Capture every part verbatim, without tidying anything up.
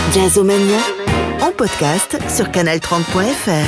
Jazzomania, en podcast sur canal trente point f r.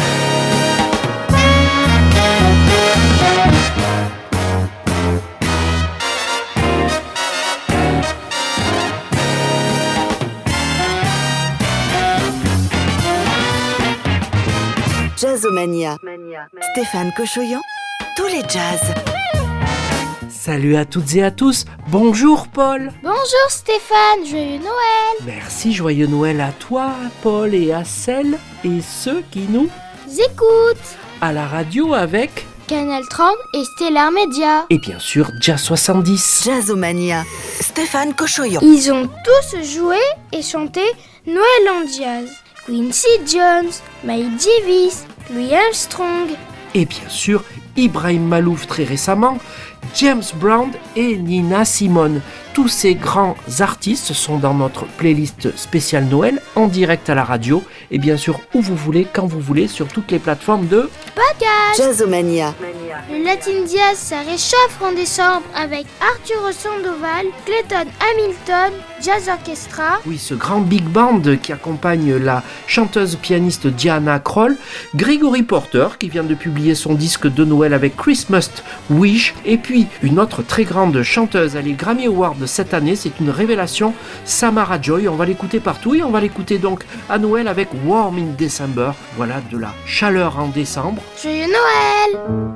Jazzomania. Stéphane Cochoyan, tous les jazz. Salut à toutes et à tous, bonjour Paul. Bonjour Stéphane, joyeux Noël. Merci, joyeux Noël à toi Paul et à celles et ceux qui nous écoutent à la radio avec Canal trente et Stellar Media. Et bien sûr Jazz soixante-dix. Jazzomania, Stéphane Cochoyan. Ils ont tous joué et chanté Noël en jazz. Quincy Jones, Miles Davis, Louis Armstrong. Et bien sûr Ibrahim Malouf très récemment, James Brown et Nina Simone. Tous ces grands artistes sont dans notre playlist spéciale Noël en direct à la radio et bien sûr où vous voulez, quand vous voulez, sur toutes les plateformes de podcast. Jazzomania. Le Latin Jazz, ça réchauffe en décembre avec Arturo Sandoval, Clayton Hamilton, Jazz Orchestra. Oui, ce grand big band qui accompagne la chanteuse pianiste Diana Krall, Gregory Porter qui vient de publier son disque de Noël avec Christmas Wish, et puis une autre très grande chanteuse, elle est Grammy Award de cette année, c'est une révélation, Samara Joy. On va l'écouter partout et on va l'écouter donc à Noël avec Warm in December. Voilà de la chaleur en décembre. Joyeux Noël!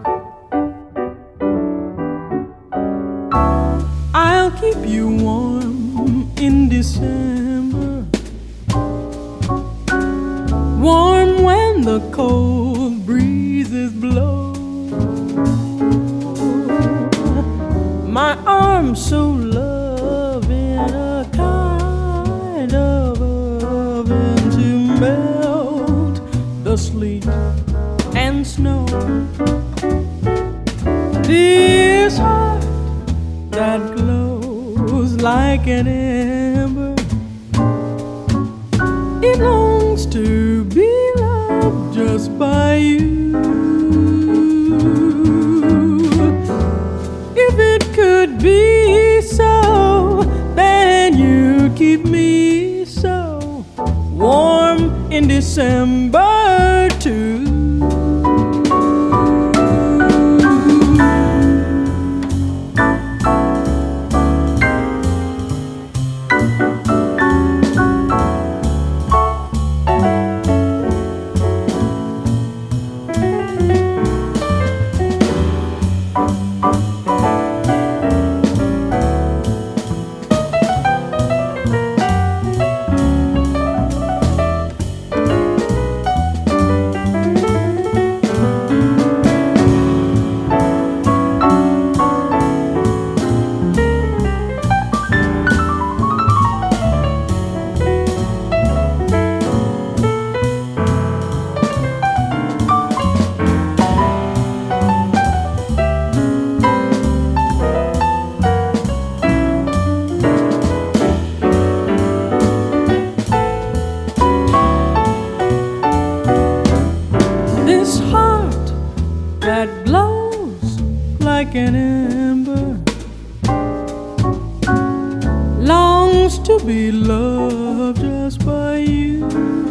I'll keep you warm in December, warm when the cold breezes blow. My arms so loving, a kind of oven to melt the sleet and snow. This heart that glows like an ember, it longs to be loved just by you. If it could be so, then you keep me so warm in December too. An ember longs to be loved just by you.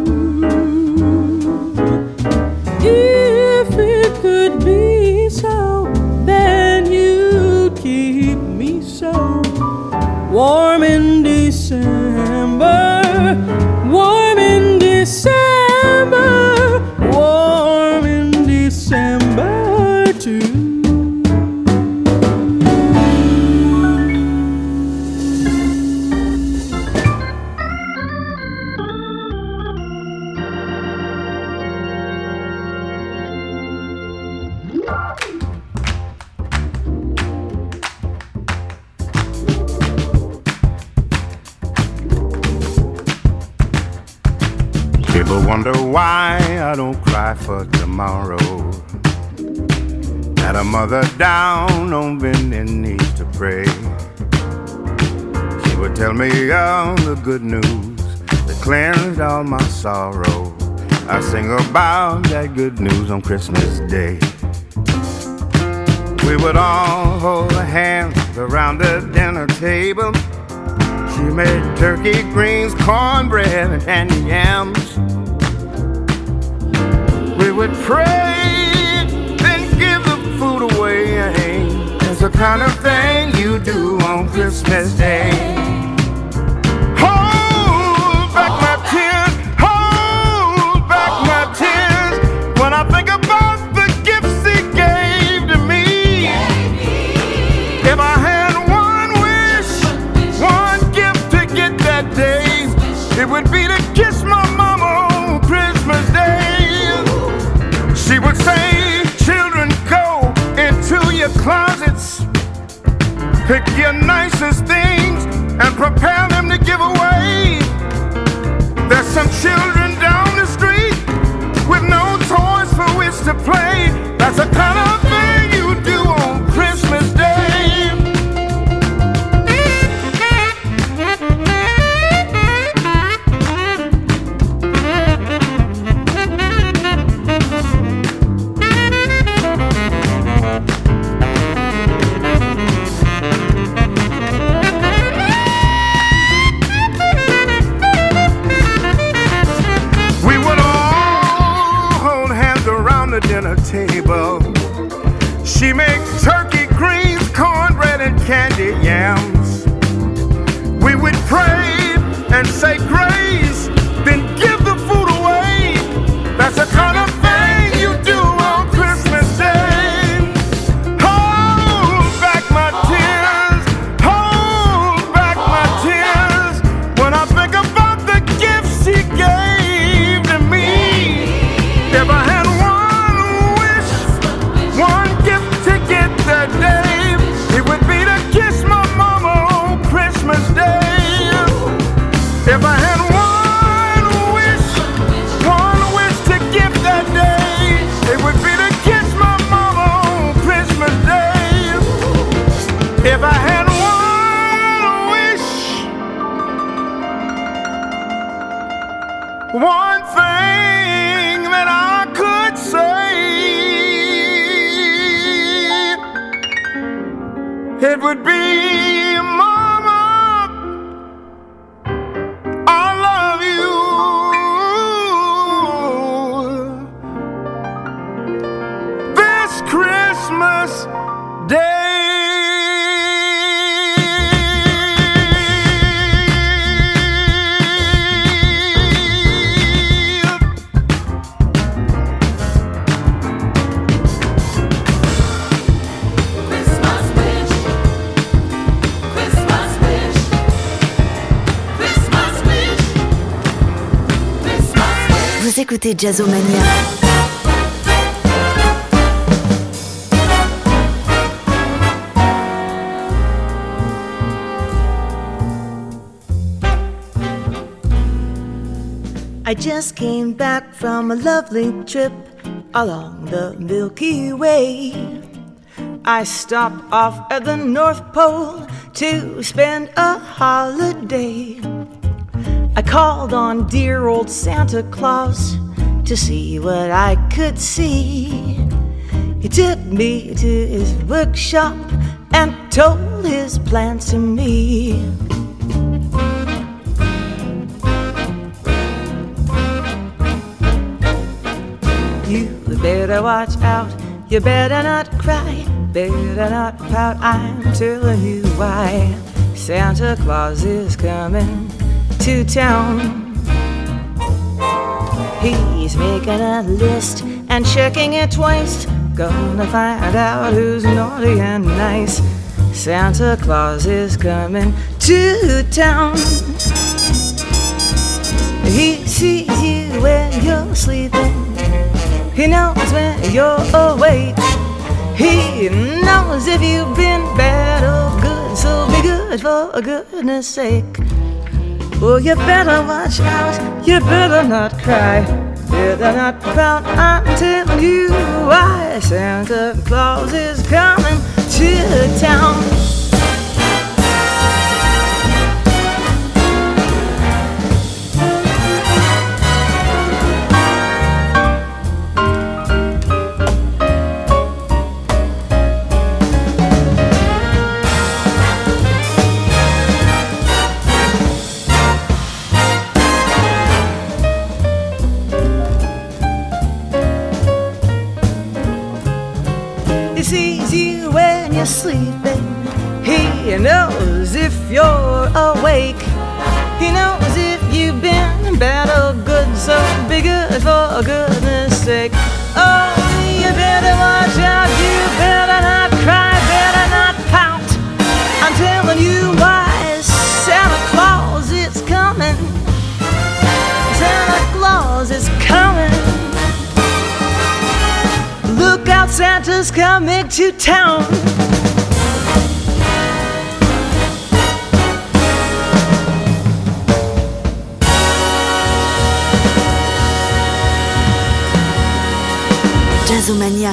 If it could be so, then you'd keep me so warm in December, warm in December, warm in December too. People wonder why I don't cry for tomorrow. Had a mother down on bending knees to pray. She would tell me all the good news that cleansed all my sorrow. I sing about that good news on Christmas Day. We would all hold hands around the dinner table, She made turkey, greens, cornbread, and candy yams. We would pray, then give the food away. It's the kind of thing you do on Christmas Day. Hold back my tears, hold back my tears when I think about the gifts he gave to me. If I had one wish, one gift to get that day, it would be to kiss my mama on Christmas Day. She would say, children, go into your closets, pick your nicest things and prepare them to give away. There's some children down the street with no toys for which to play. That's the kind of thing you do on Christmas Day. Dinner table, she makes turkey, greens, cornbread, and candy yams. We would pray and say grace, then give the food away. That's the kind of thing you do on Christmas Day. Hold back my tears, hold back my tears when I think about the gifts he gave to me. If I had it would be to kiss my mama on Christmas Day. If I had one wish, one wish to give that day, it would be to kiss my mama on Christmas Day. If I had one wish, one thing that I could say, it would be, Mama, I love you this Christmas Day. Vous écoutez Jazzomania. I just came back from a lovely trip along the Milky Way. I stopped off at the North Pole to spend a holiday. I called on dear old Santa Claus to see what I could see. He took me to his workshop and told his plans to me. You better watch out, you better not cry, better not pout, I'm telling you why. Santa Claus is coming to town. He's making a list and checking it twice, gonna find out who's naughty and nice. Santa Claus is coming to town. He sees you when you're sleeping, he knows when you're awake, he knows if you've been bad or good, so be good for goodness sake. Oh, you better watch out, you better not cry, better not pout, I'm telling you why. Santa Claus is coming to town. sleeping. He knows if you're awake. He knows if you've been bad or good, so be good for goodness sake. Oh, you better watch out, you better not cry, better not pout. I'm telling you why, Santa Claus is coming. Santa Claus is coming. Look out, Santa's coming to town. Jazzomania.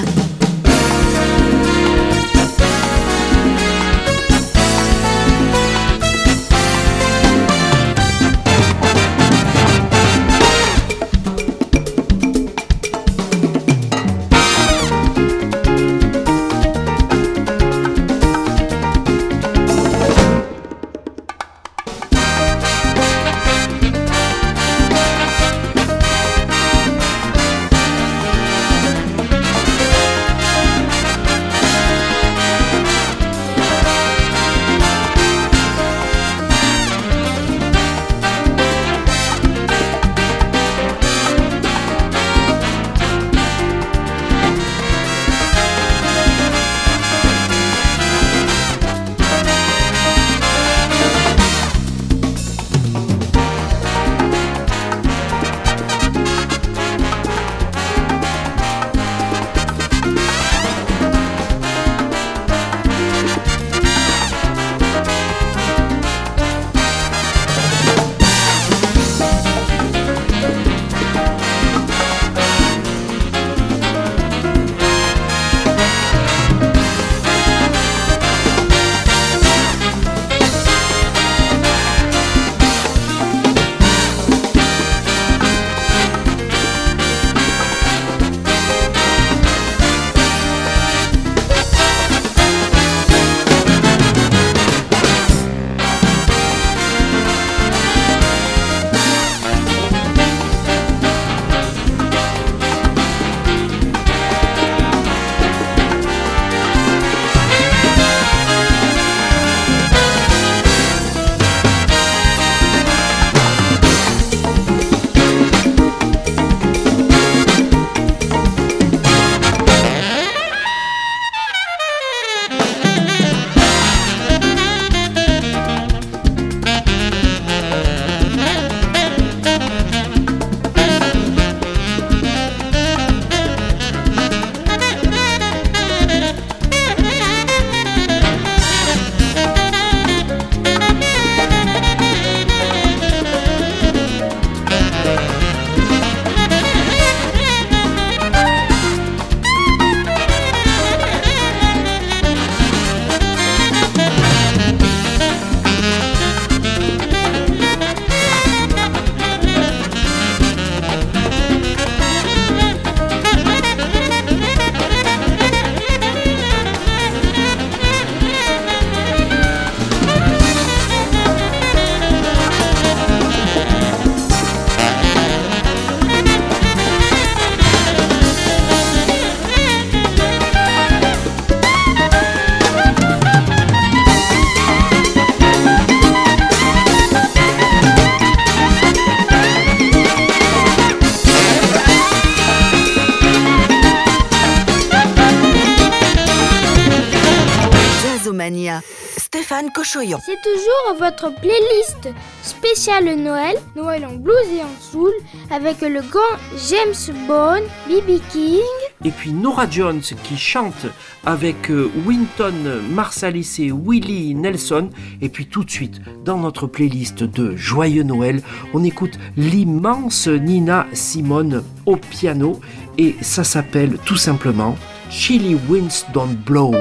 Stéphane Cochoyan. C'est toujours votre playlist spéciale Noël, Noël en blues et en soul, avec le grand James Bond, B B King. Et puis Norah Jones qui chante avec euh, Wynton Marsalis et Willie Nelson. Et puis tout de suite, dans notre playlist de Joyeux Noël, on écoute l'immense Nina Simone au piano. Et ça s'appelle tout simplement Chilly Winds Don't Blow.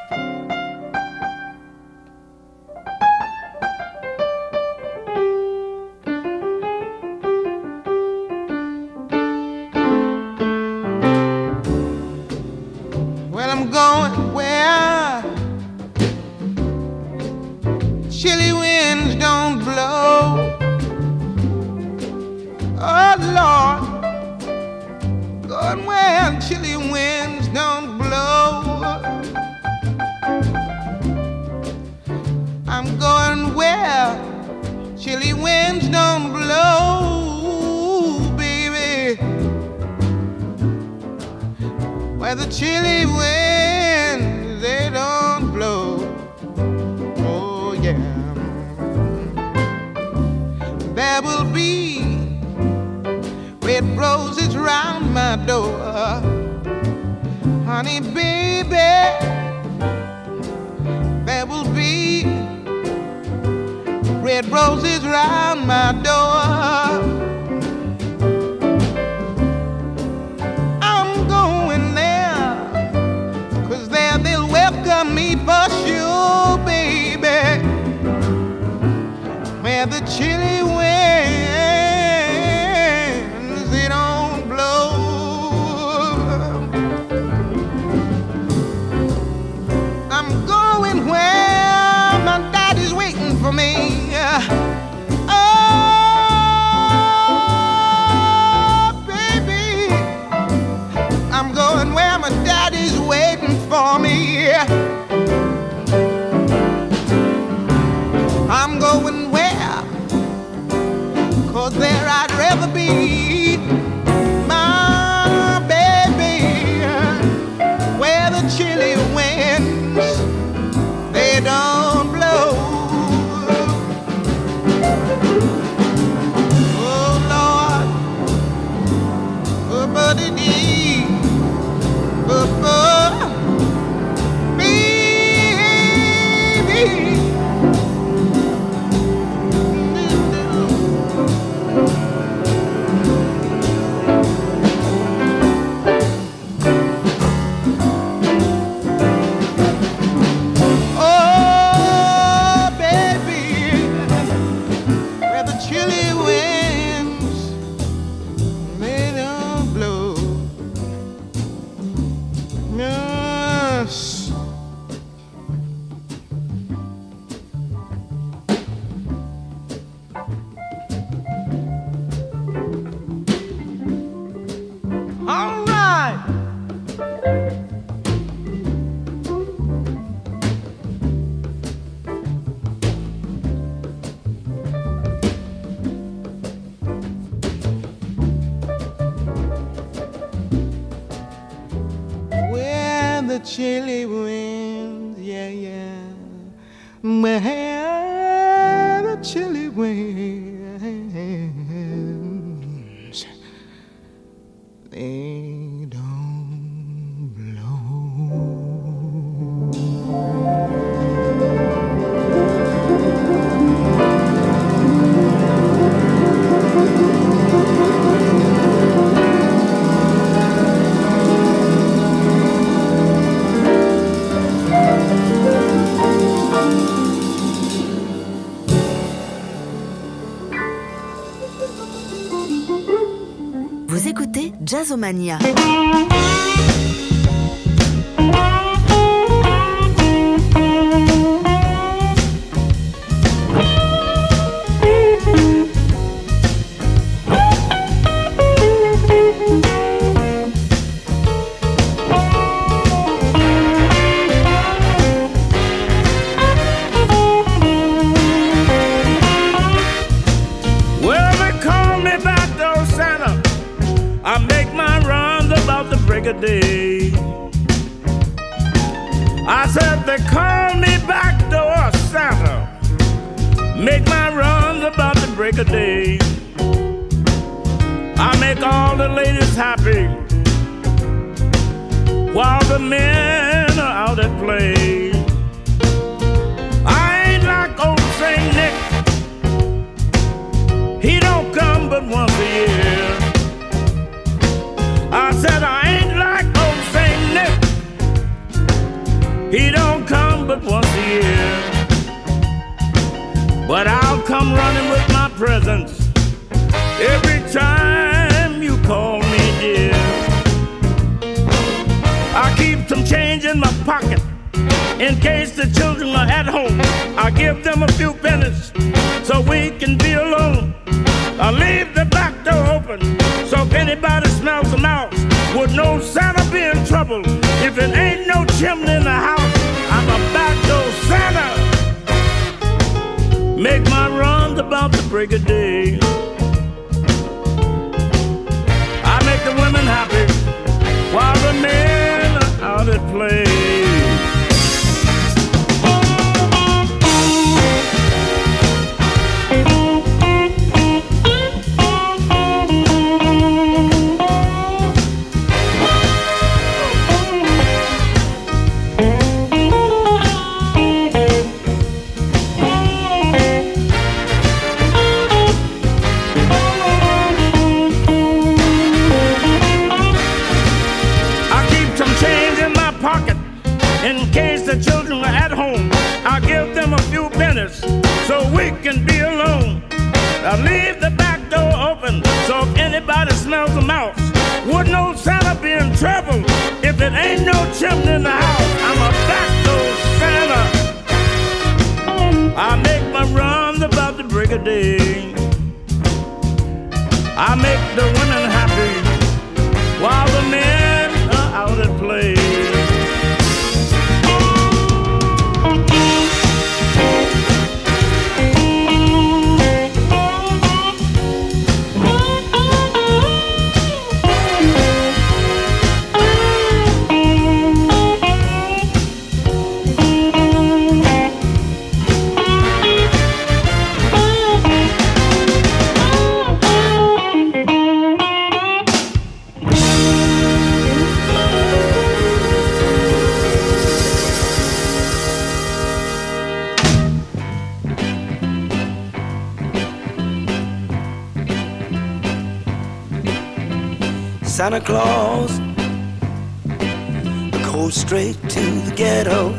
Chilly winds don't blow. Oh Lord, going where chilly winds don't blow. where the chilly winds, they don't blow. Oh yeah. There will be red roses round my door, honey baby. There will be red roses round my door. I'm going there, 'cause there they'll welcome me for sure, baby. Where the chilly winds, they don't blow. I'm going where my daddy's waiting for me. Oh, baby, I'm going where my daddy's waiting for me. I'm going where, 'cause there I'd rather be, my baby, where the chilly winds, they don't blow. Oh Lord, oh buddy dee, oh oh, baby. All right. Where the chilly winds, yeah, yeah. Where the chilly winds, they don't blow. Vous écoutez Jazzomania. Well, they call me back though, Santa. I make my rounds about the break of day. I said they call me back door, Santa. Make my rounds about the break of day. I make all the ladies happy while the men are out at play. I ain't like old Saint Nick. He don't come but once a year. I said I ain't like old Saint Nick. He don't come but once a year. But I'll come running with my presents every time you call me dear. I keep some change in my pocket in case the children are at home. I give them a few pennies so we can be alone. I leave the back door open so if anybody smells a mouse would know Santa be in trouble. If it ain't no chimney in the house, I'm a back door Santa. Make my runs about the break of day. I make the women happy while the men smells a mouse. Wouldn't no Santa be in trouble if it ain't no chimney in the house? I'm a backdoor Santa. I make my runs about the break of day. I make the women happy while the men are out at play. Santa Claus goes straight to the ghetto.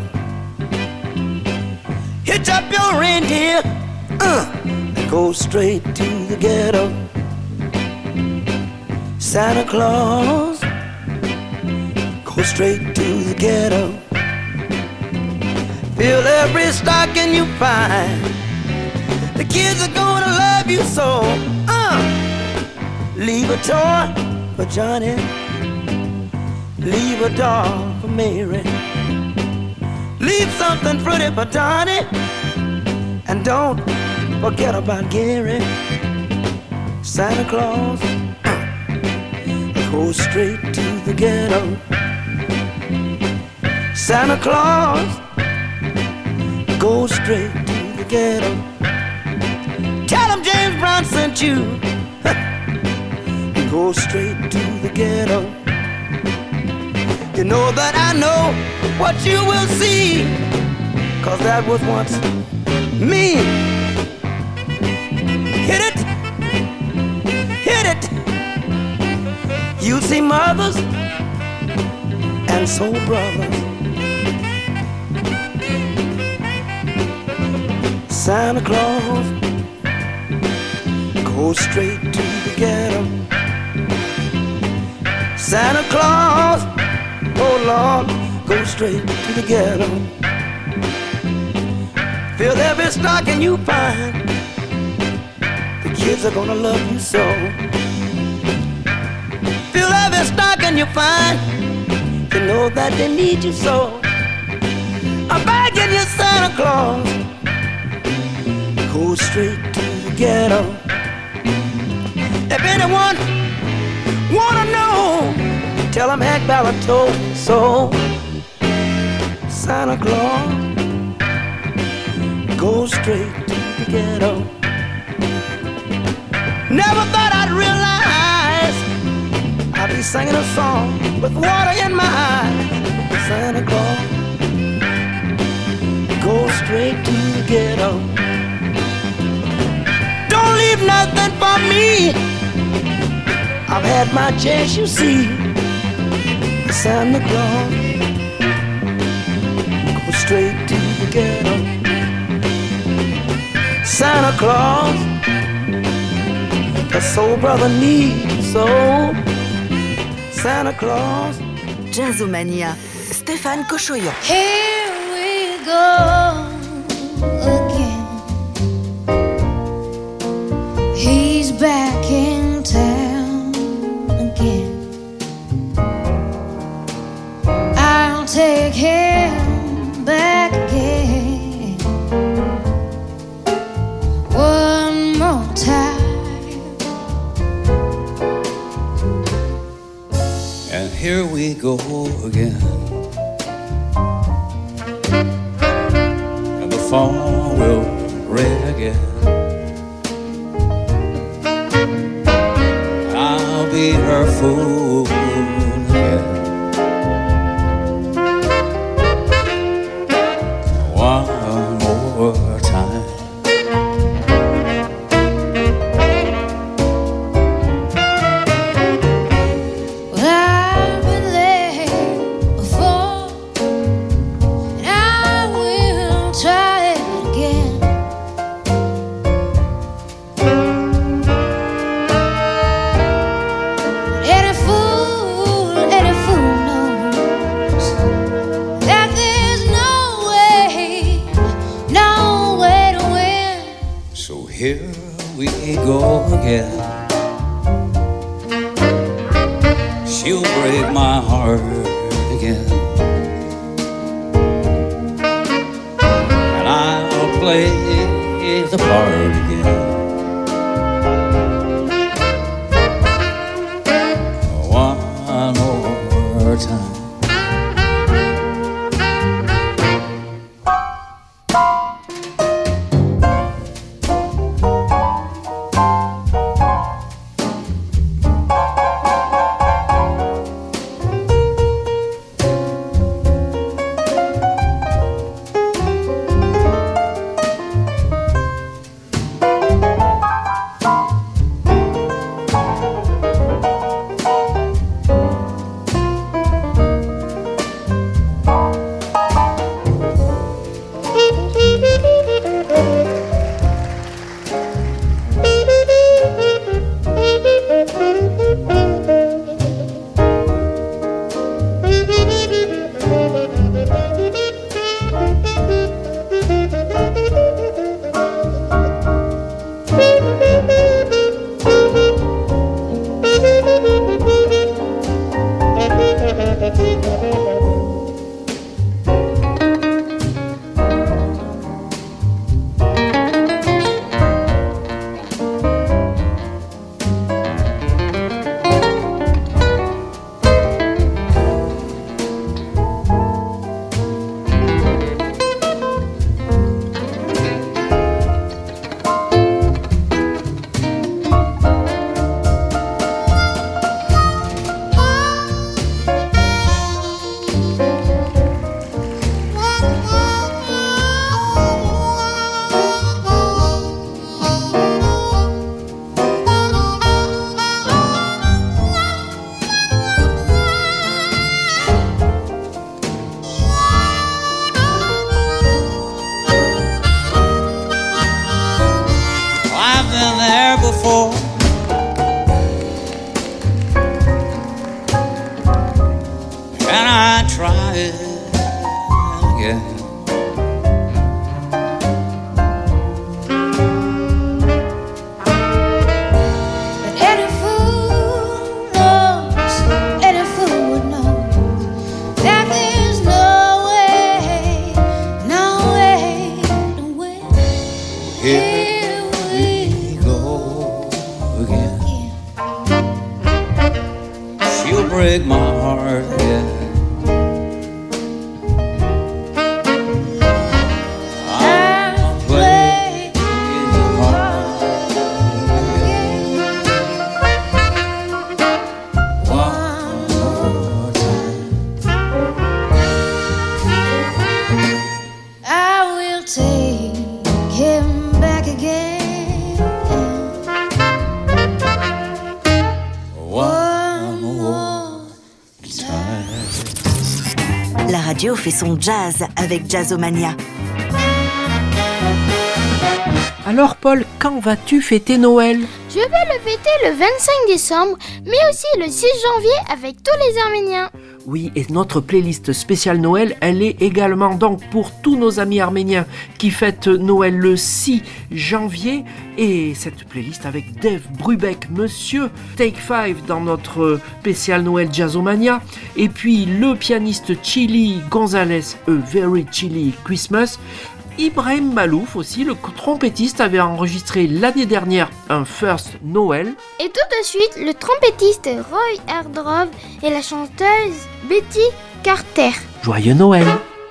Hitch up your reindeer, uh, go straight to the ghetto. Santa Claus go straight to the ghetto. Fill every stocking you find. The kids are gonna love you so. Uh, leave a toy for Johnny, leave a doll for Mary, leave something pretty for Donnie, and don't forget about Gary. Santa Claus uh, goes straight to the ghetto. Santa Claus goes straight to the ghetto. Tell him James Brown sent you. Go straight to the ghetto. You know that I know what you will see, 'cause that was once me. Hit it, hit it. You see mothers and soul brothers. Santa Claus goes straight to the ghetto. Santa Claus, oh Lord, go straight to the ghetto. Fill every stocking you find. The kids are gonna love you so. Fill every stocking you find. You know that they need you so. I'm begging you, Santa Claus, go straight to the ghetto. If anyone wanna know, tell him Hank Ballard told me so. Santa Claus goes straight to the ghetto. Never thought I'd realize I'd be singing a song with water in my eyes. Santa Claus goes straight to the ghetto. Don't leave nothing for me. I've had my chance, you see. Santa Claus go straight to the ghetto. Santa Claus, the soul brother needs so. Santa Claus. Jazzomania, Stéphane Cochoyan. Here we go again. He's back in town again. I'll take him back again. One more time. And here we go again. And the phone will ring again. I'll be her fool again. One more time. But I've been there before, and I will try it again. we go again. She'll break my heart again, and I'll play the part again. One more time. Before, can I try it again? But any fool knows, any fool would know that there's no way, no way to win. Here break my heart again. I'll play the part again. One more time. I will take him back again. La radio fait son jazz avec Jazzomania. Alors Paul, quand vas-tu fêter Noël ? Je vais le fêter le vingt-cinq décembre, mais aussi le six janvier avec tous les Arméniens. Oui, et notre playlist spéciale Noël, elle est également donc pour tous nos amis arméniens qui fêtent Noël le six janvier. Et cette playlist avec Dave Brubeck, Monsieur Take Five dans notre spécial Noël Jazzomania. Et puis le pianiste Chili Gonzalez, A Very Chilly Christmas. Ibrahim Malouf aussi, le trompettiste, avait enregistré l'année dernière un First Noël. Et tout de suite, le trompettiste Roy Hardrove et la chanteuse Betty Carter. Joyeux Noël!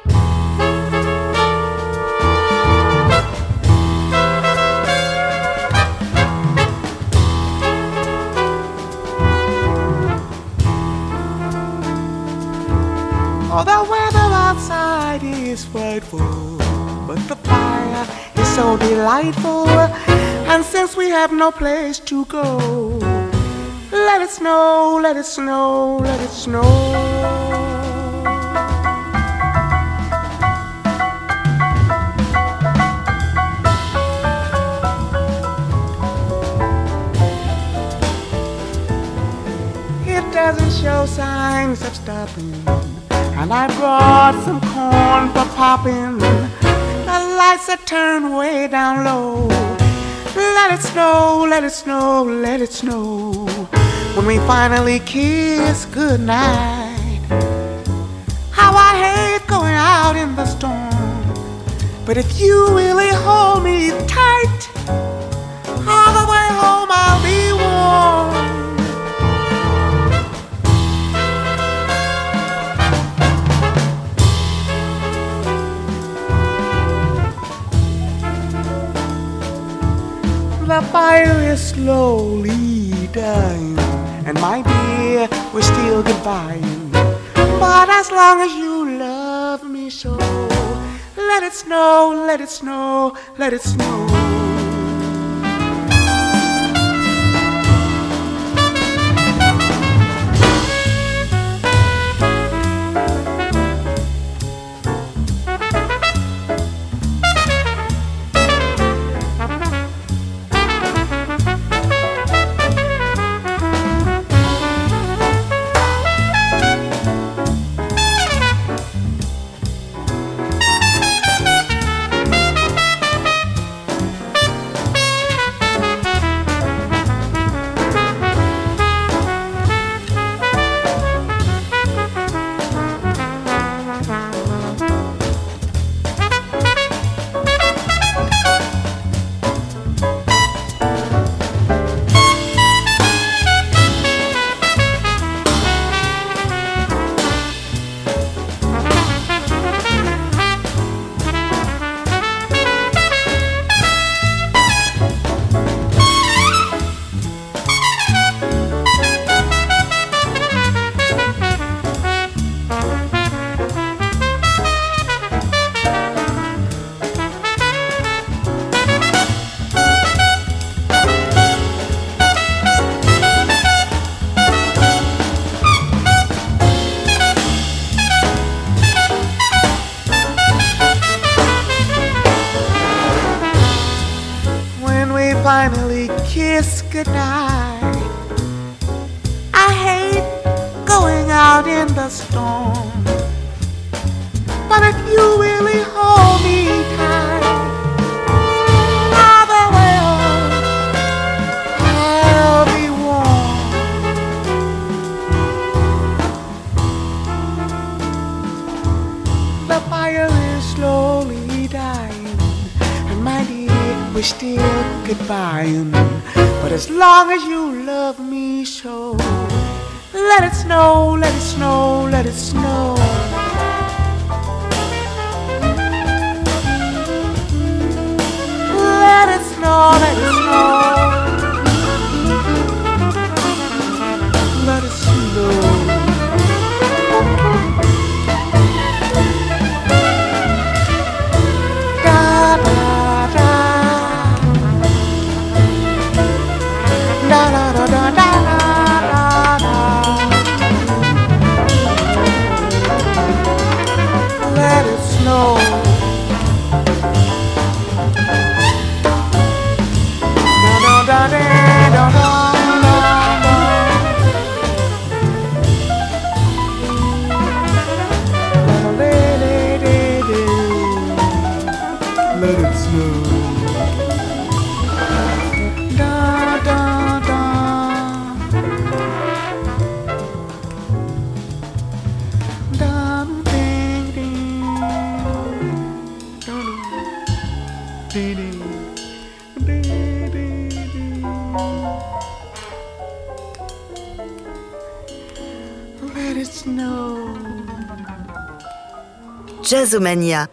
Oh, the weather outside is frightful, but the fire is so delightful. And since we have no place to go, let it snow, let it snow, let it snow. It doesn't show signs of stopping, and I brought some corn for popping. The lights are turned way down low. Let it snow, let it snow, let it snow. When we finally kiss goodnight. How I hate going out in the storm. But if you really hold me tight, all the way home I'll be warm. The fire is slowly dying, and my dear, we're still goodbying. But as long as you love me so, let it snow, let it snow, let it snow. Finally kiss goodnight. I hate going out in the storm, but if you really hold me tight, all the way home I'll be warm. The fire is slowly dying, and my dear, we're still goodbying. But as long as you love me so, let it snow, let it snow, let it snow. Let it snow, let it snow. Let it snow. Jazzomania.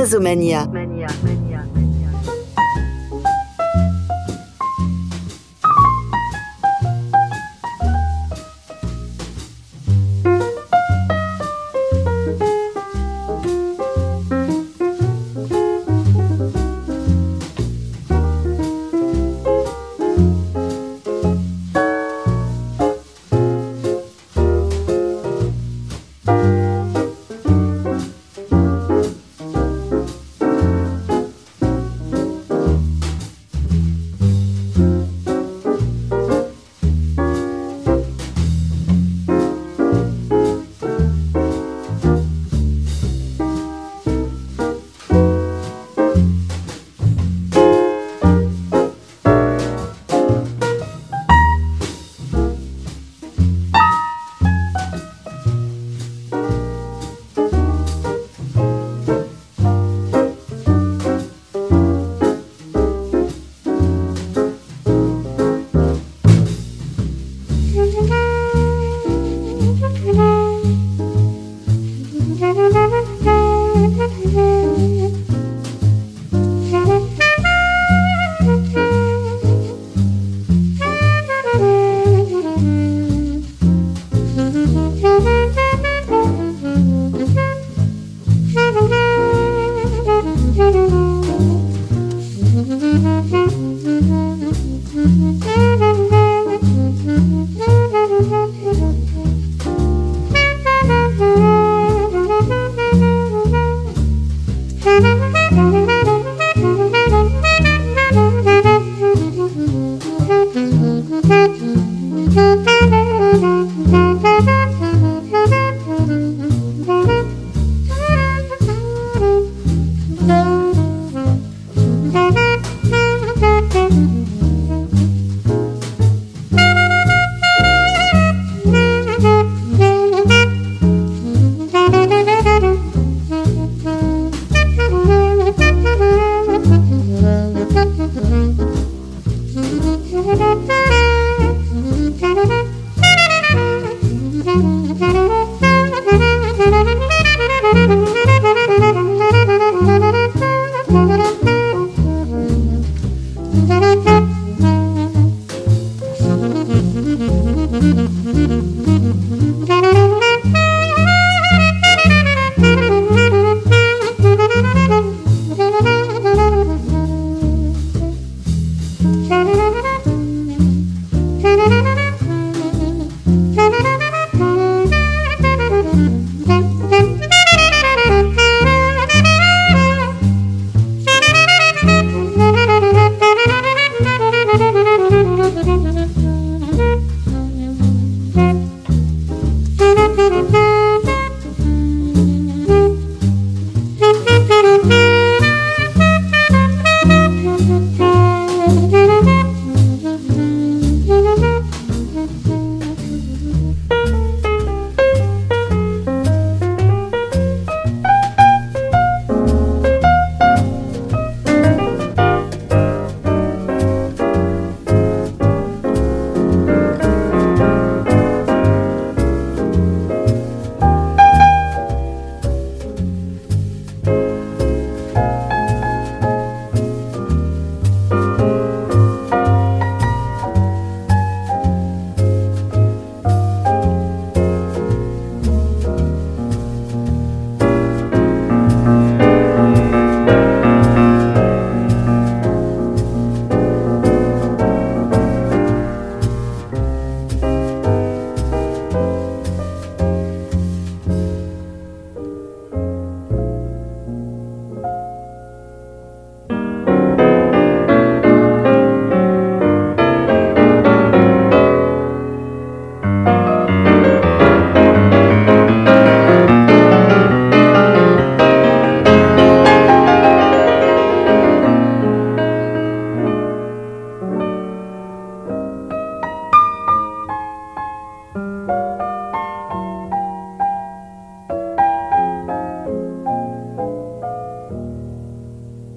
Jazzomania.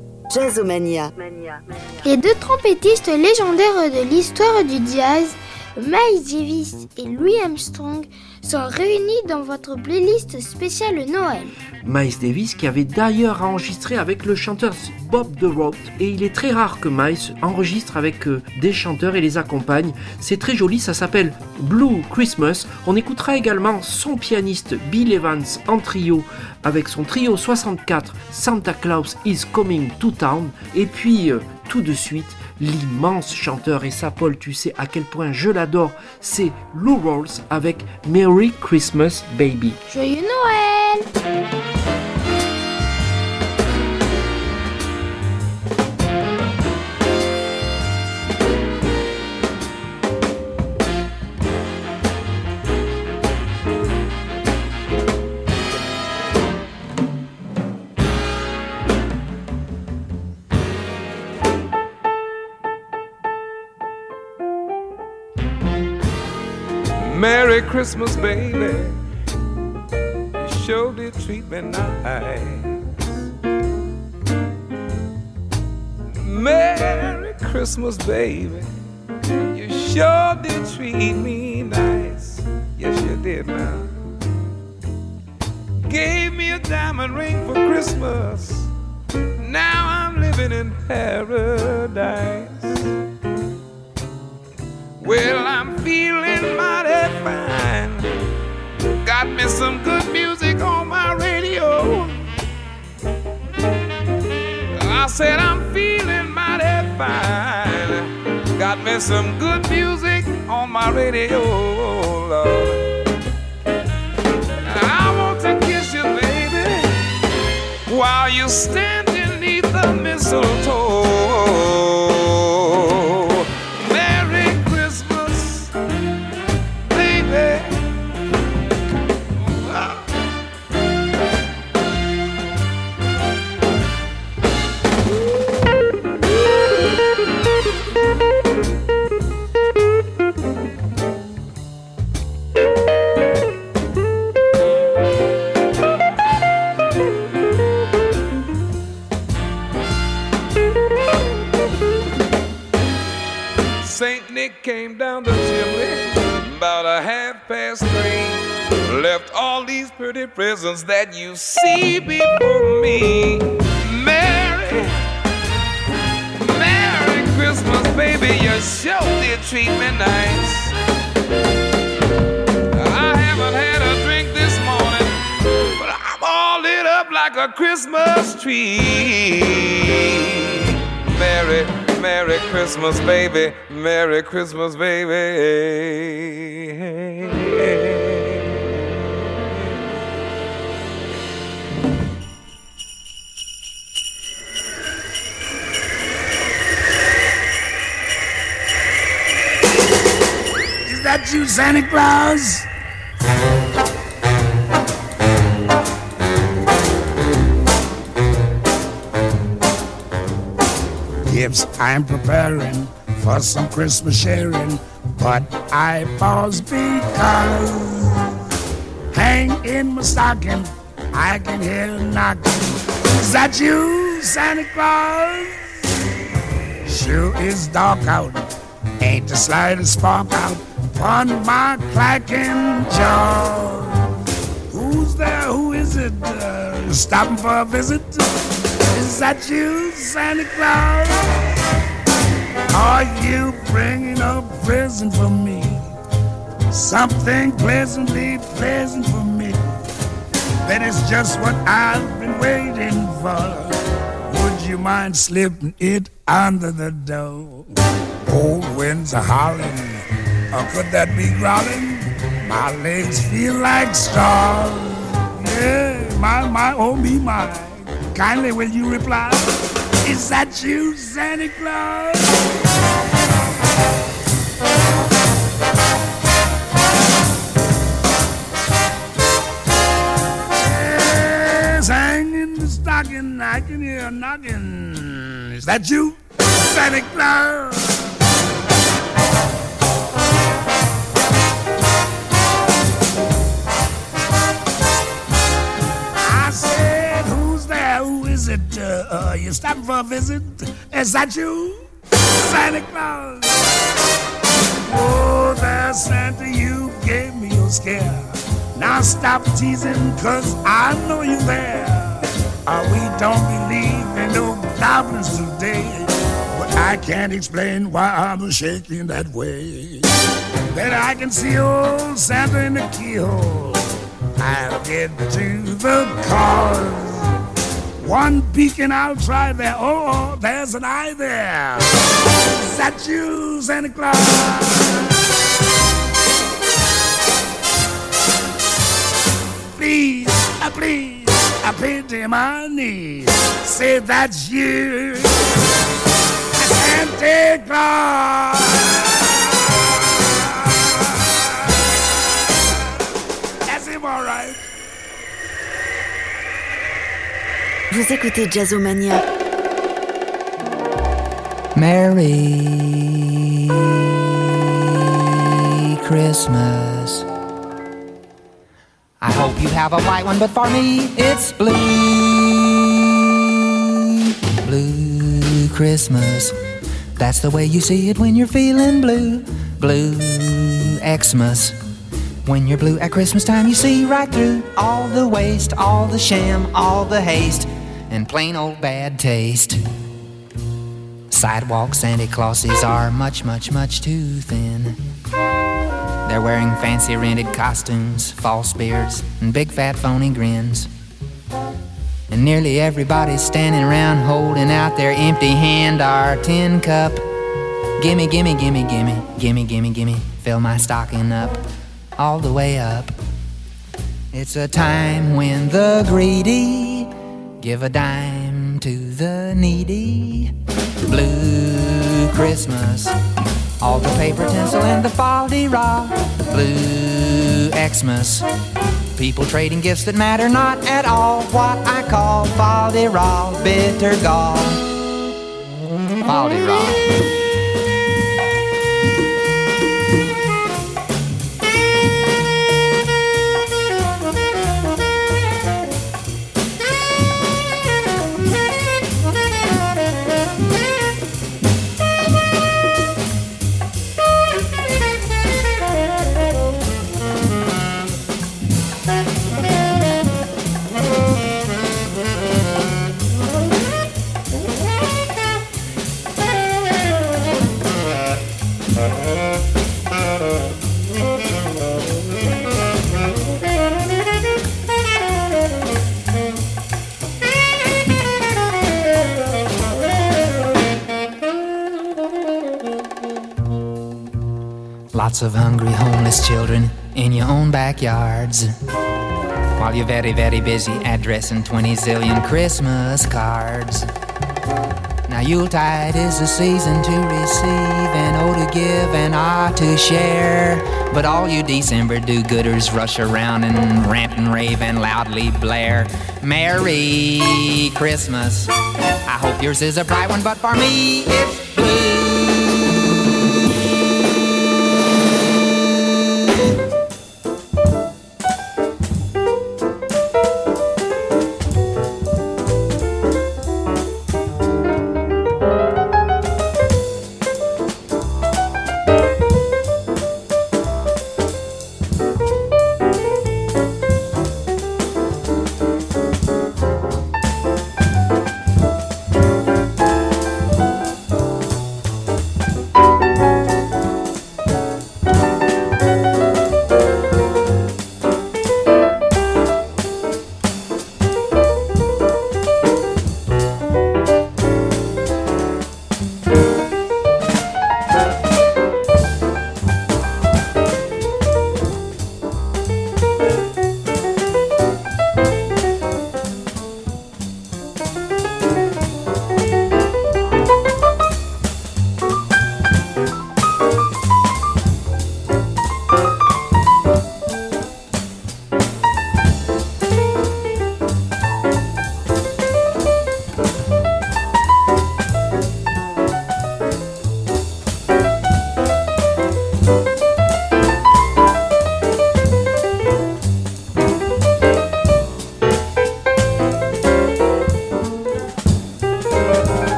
Jazzomania. Les deux trompettistes légendaires de l'histoire du jazz Miles Davis et Louis Armstrong sont réunis dans votre playlist spéciale Noël. Miles Davis qui avait d'ailleurs enregistré avec le chanteur Bob DeRoth, et il est très rare que Miles enregistre avec euh, des chanteurs et les accompagne. C'est très joli, ça s'appelle Blue Christmas. On écoutera également son pianiste Bill Evans en trio avec son trio soixante-quatre Santa Claus is Coming to Town, et puis euh, tout de suite l'immense chanteur, et ça Paul tu sais à quel point je l'adore, c'est Lou Rawls avec Merry Christmas Baby. Joyeux Noël! Merry Christmas, baby. You sure did treat me nice. Merry Christmas, baby. You sure did treat me nice. Yes, you did now. Gave me a diamond ring for Christmas. Now I'm living in paradise. Well, I'm feeling mighty fine. Got me some good music on my radio. I said I'm feeling mighty fine. Got me some good music on my radio, Lord. I want to kiss you, baby, while you're standing neath the mistletoe. Saint Nick came down the chimney about a half past three. Left all these pretty presents that you see before me. Merry, Merry Christmas, baby, you sure did treat me nice. I haven't had a drink this morning, but I'm all lit up like a Christmas tree. Merry, Merry Christmas, baby. Merry Christmas, baby. Is that you, Santa Claus? Gifts I'm preparing for some Christmas sharing, but I pause because hang in my stocking, I can hear knocking. Is that you, Santa Claus? Sure is dark out, ain't the slightest spark out on my clacking jaw. Who's there? Who is it? Uh, stopping for a visit? Is that you, Santa Claus? Are you bringing a present for me? Something pleasantly pleasant for me. That is just what I've been waiting for. Would you mind slipping it under the door? Cold winds are howling, or could that be growling? My legs feel like straws. Yeah, my, my, oh me, my. Kindly will you reply? Is that you, Santa Claus? Yes, hang in the stocking, I can hear a knocking. Is that you, Santa Claus? Is it, uh, uh, you stopping for a visit? Is that you, Santa Claus? Oh, Well, Santa, you gave me your scare. Now stop teasing, cause I know you're there. Uh, we don't believe in no goblins today, but I can't explain why I'm shaking that way. Then I can see old Santa in the keyhole. I'll get to the cause. One beacon I'll try there. Oh, there's an eye there. Is that you, Santa Claus? Please, uh, please, I bend to my knees. Say that's you, Santa Claus. That's him, all right. Vous écoutez Jazzomania. Merry Christmas. I hope you have a white one, but for me it's blue. Blue Christmas. That's the way you see it when you're feeling blue. Blue Xmas. When you're blue at Christmas time, you see right through all the waste, all the sham, all the haste, and plain old bad taste. Sidewalk Santa Clauses are much, much, much too thin. They're wearing fancy rented costumes, false beards, and big fat phony grins. And nearly everybody's standing around holding out their empty hand or tin cup. Gimme, gimme, gimme, gimme, gimme, gimme, gimme, fill my stocking up, all the way up. It's a time when the greedy give a dime to the needy. Blue Christmas. All the paper tinsel and the fol-de-rol. Blue Xmas. People trading gifts that matter not at all. What I call fol-de-rol, bitter gall. Fol-de-rol. Lots of hungry homeless children in your own backyards, while you're very, very busy addressing twenty zillion Christmas cards. Now Yuletide is the season to receive and O to give and R to share. But all you December do-gooders rush around and rant and rave and loudly blare. Merry Christmas. I hope yours is a bright one, but for me it's blue.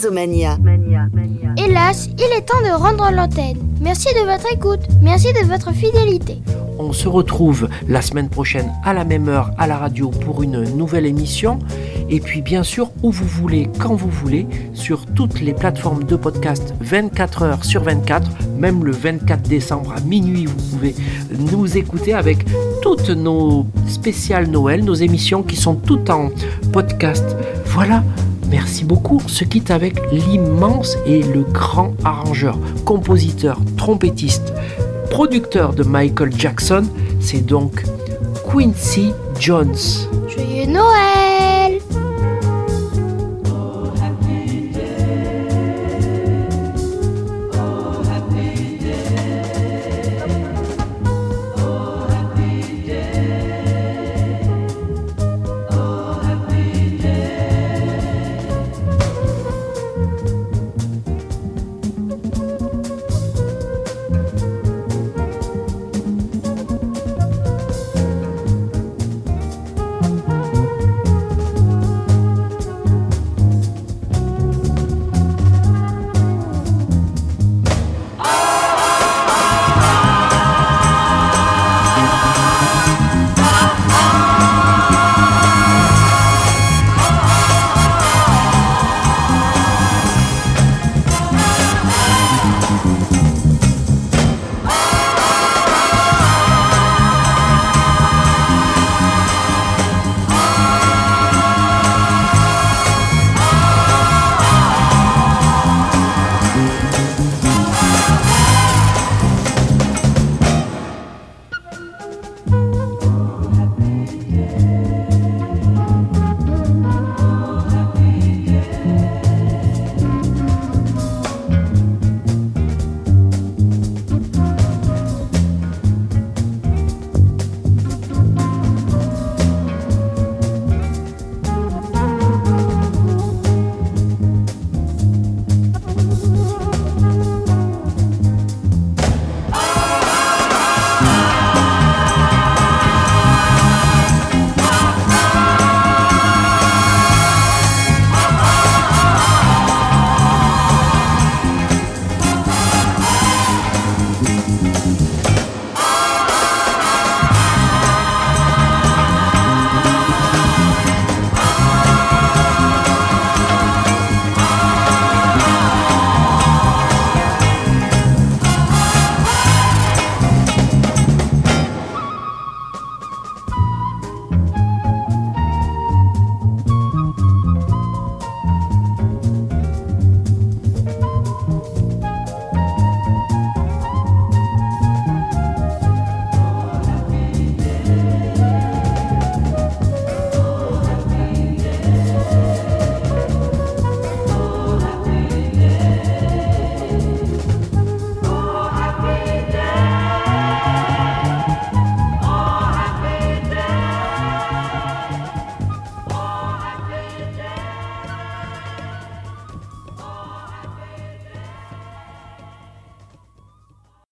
Jazzomania. Hélas, il est temps de rendre l'antenne. Merci de votre écoute, merci de votre fidélité. On se retrouve la semaine prochaine à la même heure à la radio pour une nouvelle émission. Et puis bien sûr, où vous voulez, quand vous voulez, sur toutes les plateformes de podcast vingt-quatre heures sur vingt-quatre. Même le vingt-quatre décembre à minuit, vous pouvez nous écouter avec toutes nos spéciales Noël, nos émissions qui sont toutes en podcast. Voilà. Merci beaucoup. On se quitte avec l'immense et le grand arrangeur, compositeur, trompettiste, producteur de Michael Jackson. C'est donc Quincy Jones. Joyeux Noël!